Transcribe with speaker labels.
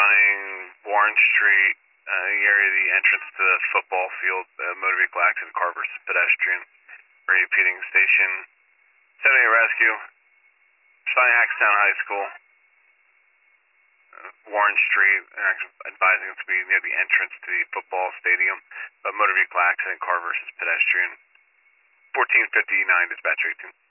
Speaker 1: responding Warren Street, the area of the entrance to the football field, motor vehicle accident, car versus pedestrian. Repeating station 78 rescue. Responding Axtown High School. Warren Street, advising it to be near the entrance to the football stadium. Motor vehicle accident, car versus pedestrian. 1459, dispatch 18.